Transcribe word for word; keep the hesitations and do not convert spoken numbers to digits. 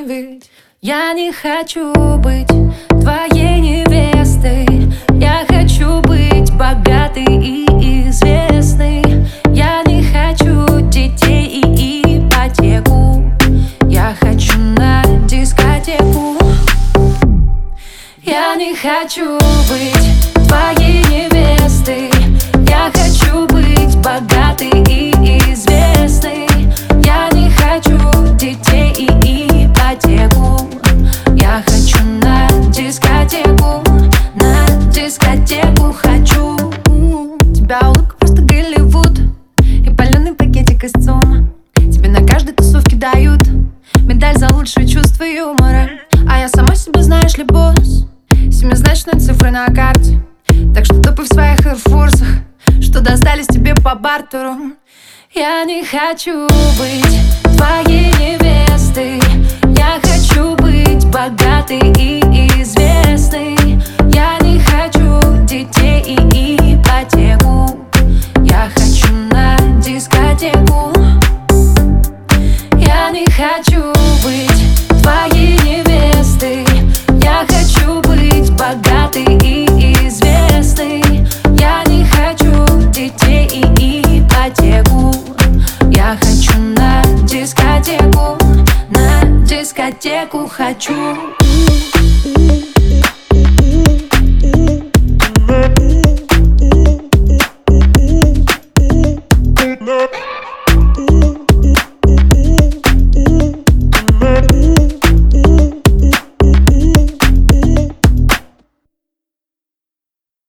ведь я не хочу быть твоей невестой. Я хочу быть богатой и известной. Я не хочу детей и ипотеку. Я хочу на дискотеку. Я не хочу быть твоей невестой. Я хочу быть богатой и известной. Я не хочу детей и ипотеку. Я хочу на дискотеку. На дискотеку хочу. Тебя улыбка просто Голливуд и паленый пакетик из ЦУМа. Тебе на каждой тусовке дают медаль за лучшее чувство юмора. А я сама себе, знаешь ли, босс, семизначные цифры на карте. Так что топай в своих эйрфорсах, что достались тебе по бартеру. Я не хочу быть твоей невестой. Я хочу быть богатой и известной. Я не хочу детей и ипотеку. Я хочу на дискотеку. Я не хочу быть твоей невестой. Я хочу быть богатой и известной. Я не хочу детей и ипотеку. Я хочу на дискотеку. На дискотеку хочу. No.